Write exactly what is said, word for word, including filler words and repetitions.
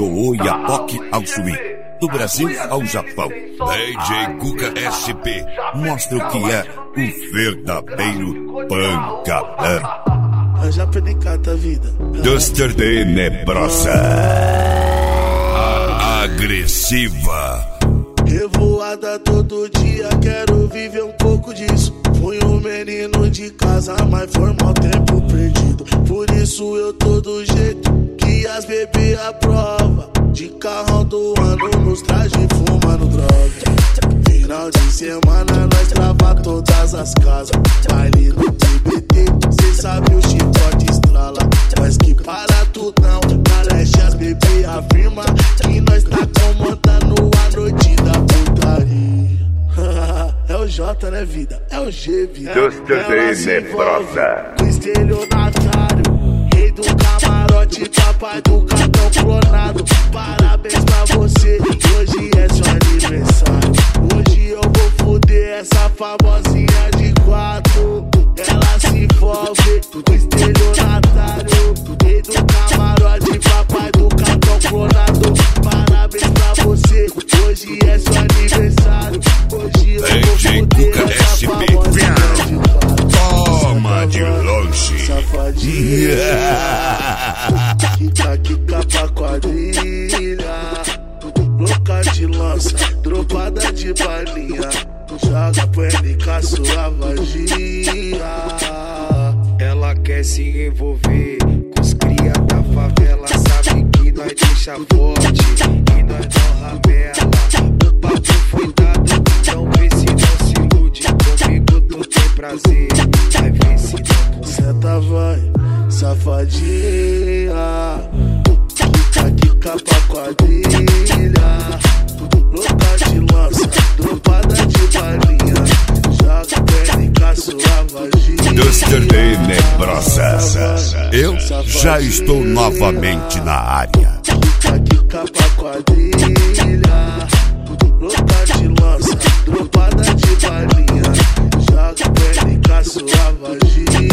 Do Oiapoque ao Chuí, do Brasil ao Japão, D J Cuca S P mostra o que é o verdadeiro pancadão. Eu já aprendi cada vida. Duster Tenebrosa, a agressiva. Revoada todo dia, quero viver um pouco disso. Fui um menino de casa, mas foi mal tempo perdido. Por isso eu tô do jeito que as bebê aprova. De carrão do ano, nos traje fumando droga. Final de semana nós trava todas as casas. Baile no T B T, cê sabe o chicote estrala. Mas que para tudo não, na leste as bebê afirma que nós tá comandando a noite da putaria. É o J, né, vida? É o G, vida. Duster Tenebrosa, o estelionatário, rei do camarote, papai do cartão clonado. Parabéns pra você, hoje é seu aniversário. Hoje eu vou foder essa famosinha de quatro. Ela se envolve, o estelionatário, rei do camarote, papai do cartão clonado. Parabéns pra você, hoje é seu aniversário. Hoje eu vou foder essa famosinha de quatro. Toma de longe, safadinha. Quica, quica pra quadrilha. Louca de lança, dropada de balinha. Joga pânica sua vagia. Ela quer se envolver com os cria da favela. Sabe que nós deixa forte e nós não ramela. O papo foi dado, então vê se não se ilude. Comigo tu tem prazer, vai ver se não. Senta vai, safadinha. Quica, quica pra quadrilha. Louca de lança, dropada de balinha. Joga pânica sua vagia. Duster Tenebrosa, eu já estou novamente na área. Quica, quica pra quadrilha. Louca de lança, dropada de balinha. Joga pânica sua vagia.